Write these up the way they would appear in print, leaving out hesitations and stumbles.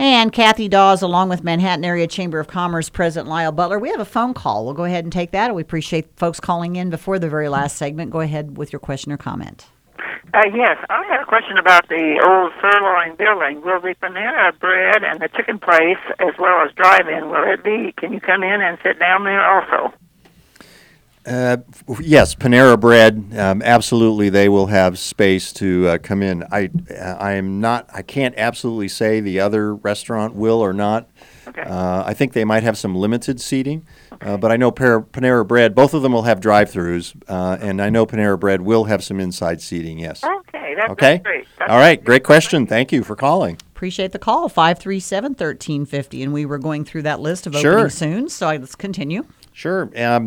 And Kathy Dawes, along with Manhattan Area Chamber of Commerce President Lyle Butler. We have a phone call. We'll go ahead and take that. We appreciate folks calling in before the very last segment. Go ahead with your question or comment. Yes, I have a question about the old Sirloin building. Will the Panera Bread and the chicken place, as well as drive-in, will it be? Can you come in and sit down there also? Yes, Panera Bread, absolutely. They will have space to come in. I can't absolutely say the other restaurant will or not. Okay. I think they might have some limited seating, but I know Panera Bread. Both of them will have drive-throughs, and I know Panera Bread will have some inside seating. Yes. Okay, that's Okay. great. All right, great question. Thank you for calling. Appreciate the call, 537-1350. And we were going through that list of Sure. opening soon, so let's continue. Sure.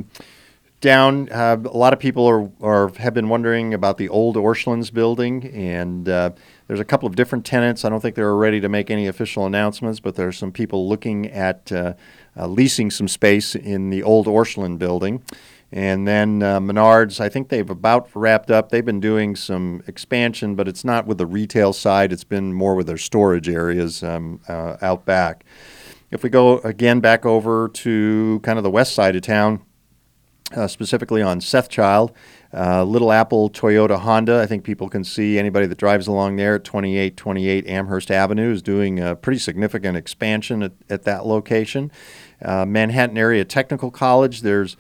A lot of people have been wondering about the old Orscheln's building, and there's a couple of different tenants. I don't think they're ready to make any official announcements, but there's some people looking at leasing some space in the old Orscheln building. And then Menards, I think they've about wrapped up. They've been doing some expansion, but it's not with the retail side. It's been more with their storage areas out back. If we go again back over to kind of the west side of town, specifically on Sethchild, Little Apple, Toyota, Honda. I think people can see anybody that drives along there at 2828 Amherst Avenue is doing a pretty significant expansion at that location. Manhattan Area Technical College, there's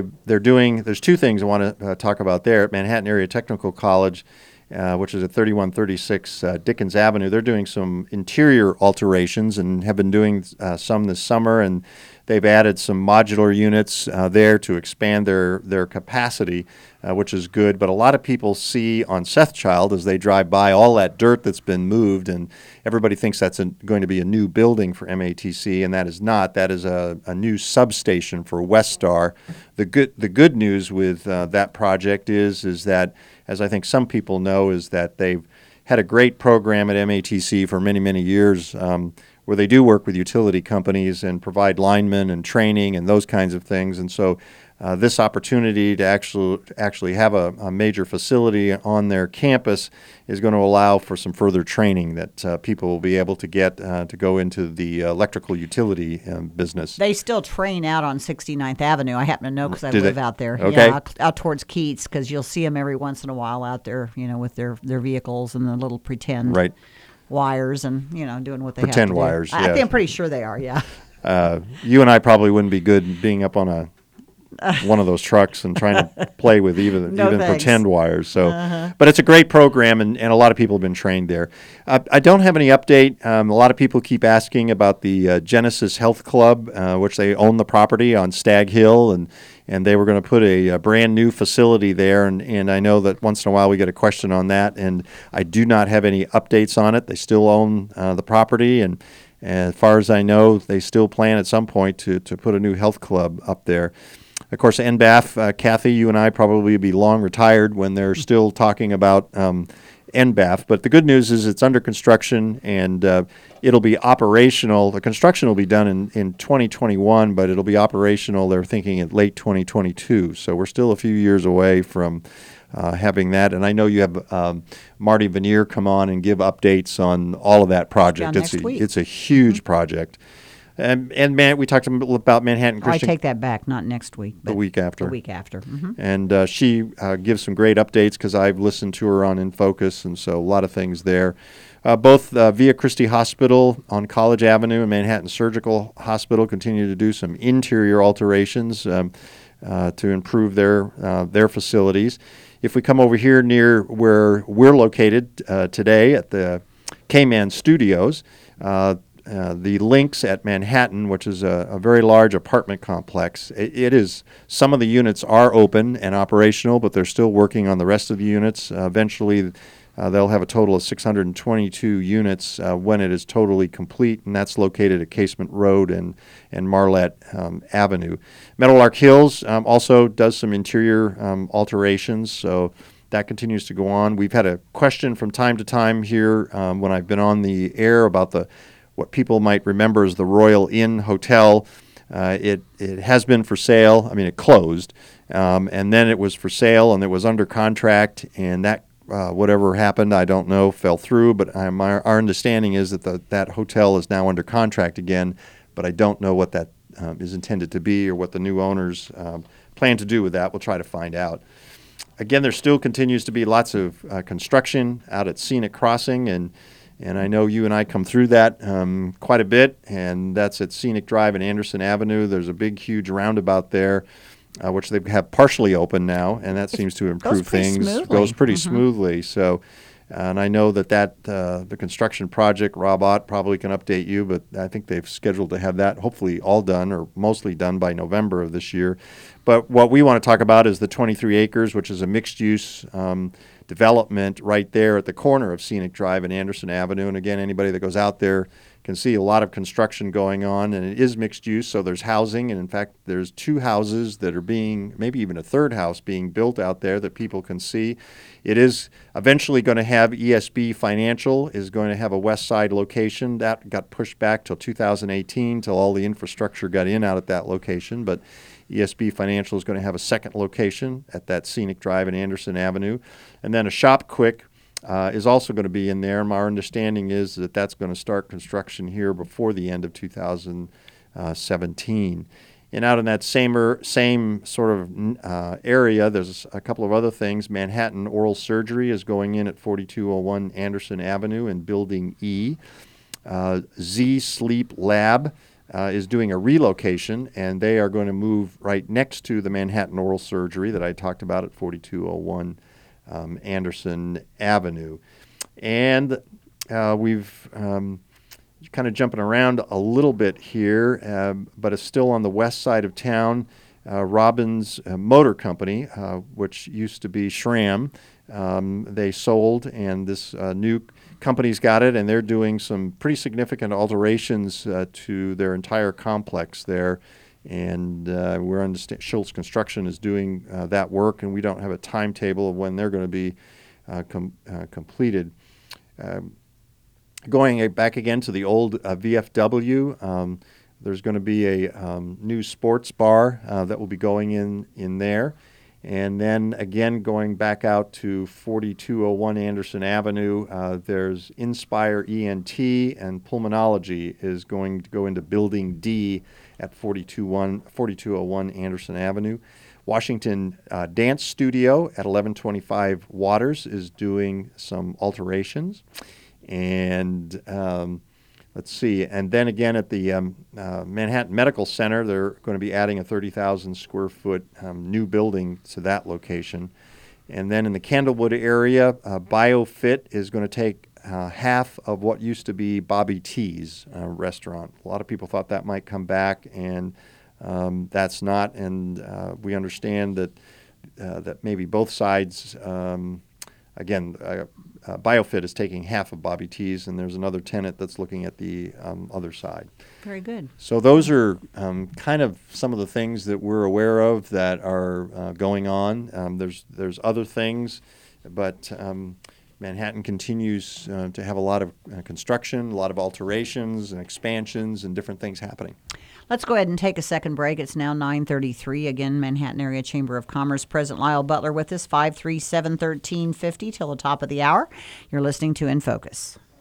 two things I want to talk about there. At Manhattan Area Technical College, which is at 3136 Dickens Avenue, they're doing some interior alterations and have been doing some this summer, and they've added some modular units there to expand their capacity, which is good. But a lot of people see on Sethchild as they drive by all that dirt that's been moved, and everybody thinks that's going to be a new building for MATC, and that is not. That is a new substation for Westar. The good news with that project is that, as I think some people know, is that they've had a great program at MATC for many, many years, where they do work with utility companies and provide linemen and training and those kinds of things. And so this opportunity to actually have a major facility on their campus is going to allow for some further training that people will be able to get to go into the electrical utility business. They still train out on 69th Avenue. I happen to know because I live out there. Okay. Yeah, out towards Keats, because you'll see them every once in a while out there, with their vehicles and the little pretend wires and, doing what they pretend have to wires, do. yeah. I think I'm pretty sure they are, yeah. You and I probably wouldn't be good being up on one of those trucks and trying to play with even pretend wires. So, but it's a great program, and a lot of people have been trained there. I don't have any update. A lot of people keep asking about the Genesis Health Club, which they own the property on Stag Hill, and they were going to put a brand new facility there. And I know that once in a while we get a question on that, and I do not have any updates on it. They still own the property, and as far as I know, they still plan at some point to put a new health club up there. Of course, NBAF, Kathy, you and I probably be long retired when they're still talking about NBAF. But the good news is it's under construction, and it'll be operational. The construction will be done in 2021, but it'll be operational, they're thinking, in late 2022. So we're still a few years away from having that. And I know you have Marty Veneer come on and give updates on all of that project. It's a huge project. And we talked about Manhattan Christian. I take that back, not next week. But the week after. The week after. Mm-hmm. And she gives some great updates because I've listened to her on In Focus, and so a lot of things there. Both Via Christi Hospital on College Avenue and Manhattan Surgical Hospital continue to do some interior alterations to improve their facilities. If we come over here near where we're located today at the K-Man Studios, the Links at Manhattan, which is a very large apartment complex. It is, some of the units are open and operational, but they're still working on the rest of the units. Eventually, they'll have a total of 622 units when it is totally complete, and that's located at Casement Road and Marlette Avenue. Meadowlark Hills also does some interior alterations, so that continues to go on. We've had a question from time to time here when I've been on the air about what people might remember as the Royal Inn Hotel. It has been for sale. I mean, it closed, and then it was for sale, and it was under contract, and that whatever happened, I don't know, fell through. But our understanding is that that hotel is now under contract again. But I don't know what that is intended to be or what the new owners plan to do with that. We'll try to find out. Again, there still continues to be lots of construction out at Scenic Crossing, and I know you and I come through that quite a bit, and that's at Scenic Drive and Anderson Avenue. There's a big, huge roundabout there, which they have partially open now, and that seems to improve things. Goes pretty smoothly. So, and I know that the construction project, Rob Ott probably can update you, but I think they've scheduled to have that hopefully all done or mostly done by November of this year. But what we want to talk about is the 23 acres, which is a mixed-use development right there at the corner of Scenic Drive and Anderson Avenue. And again, anybody that goes out there can see a lot of construction going on, and it is mixed use, so there's housing, and in fact, there's 2 houses that are being, maybe even a 3rd house being built out there that people can see. It is eventually going to have ESB Financial is going to have a west side location. That got pushed back till 2018 till all the infrastructure got in out at that location, but ESB Financial is going to have a second location at that Scenic Drive and Anderson Avenue. And then a Shop Quick is also going to be in there. My understanding is that that's going to start construction here before the end of 2017. And out in that same sort of area, there's a couple of other things. Manhattan Oral Surgery is going in at 4201 Anderson Avenue in Building E. Z Sleep Lab is doing a relocation, and they are going to move right next to the Manhattan Oral Surgery that I talked about at 4201 Anderson Avenue. And we've kind of jumping around a little bit here, but it's still on the west side of town. Robbins Motor Company, which used to be Schramm, they sold, and this new company's got it, and they're doing some pretty significant alterations to their entire complex there. And we're understand Schultz Construction is doing that work, and we don't have a timetable of when they're going to be completed. Going back again to the old VFW, there's going to be a new sports bar that will be going in there. And then again, going back out to 4201 Anderson Avenue, there's Inspire ENT and Pulmonology is going to go into Building D at 4201 Anderson Avenue. Washington Dance Studio at 1125 Waters is doing some alterations. And let's see, and then again at the Manhattan Medical Center, they're going to be adding a 30,000 square foot new building to that location. And then in the Candlewood area, BioFit is going to take half of what used to be Bobby T's restaurant. A lot of people thought that might come back, and that's not. And we understand that maybe both sides, again, BioFit is taking half of Bobby T's, and there's another tenant that's looking at the other side. Very good. So those are kind of some of the things that we're aware of that are going on. There's other things, but Manhattan continues to have a lot of construction, a lot of alterations and expansions and different things happening. Let's go ahead and take a second break. It's now 9:33. Again, Manhattan Area Chamber of Commerce President Lyle Butler with us, 537-1350 till the top of the hour. You're listening to In Focus.